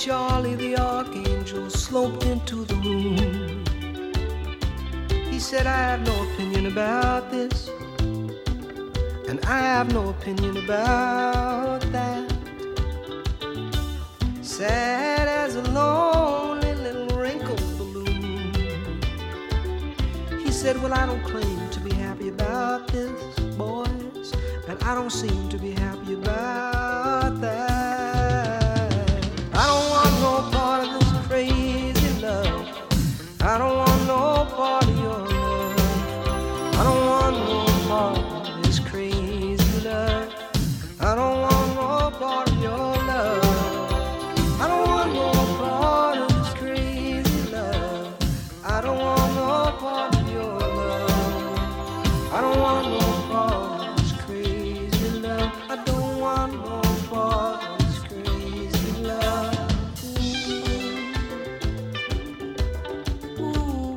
Charlie the Archangel sloped into the room. He said, I have no opinion about this, and I have no opinion about that. Sad as a lonely little wrinkled balloon. He said, well, I don't claim to be happy about this, boys, and I don't seem to be happy about that. I don't want no part of this crazy love. I don't want no part of your love. I don't want no part of this crazy love. I don't want no part of your love. I don't want no part of this crazy love. I don't want no part of your love. I don't want no part of this crazy love. I don't want no part of this crazy love. Ooh. Ooh.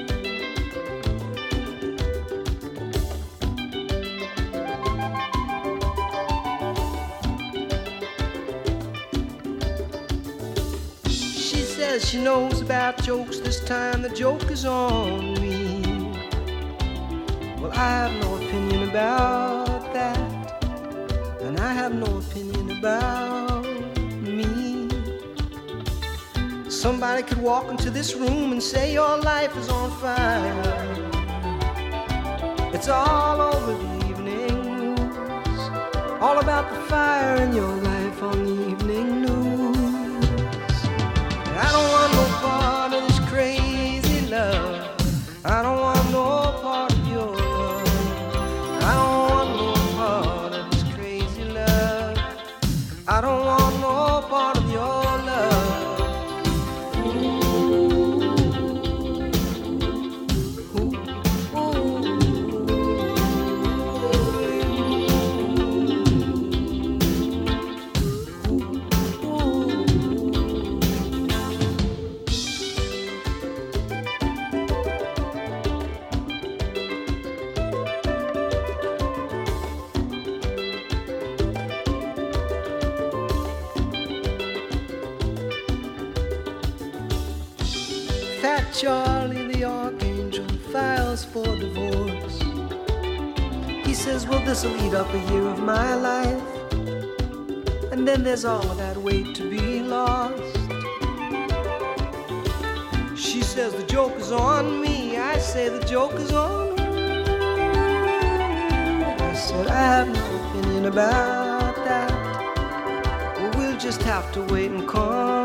She says she knows about jokes. This time the joke is on me. Well, I have no opinion about that, and I have no opinion about me. Somebody could walk into this room and say your life is on fire. It's all over the evening news, all about the fire in your life on the evening news. I don't want no part of this crazy love. I don't want no part of your love. I don't want no part of this crazy love. I don't want no part of your love. Fat Charlie the Archangel files for divorce. He says, well, this'll eat up a year of my life, and then there's all of that weight to be lost. She says the joke is on me. I say the joke is on her. I said, I have no opinion about that. Well, we'll just have to wait and call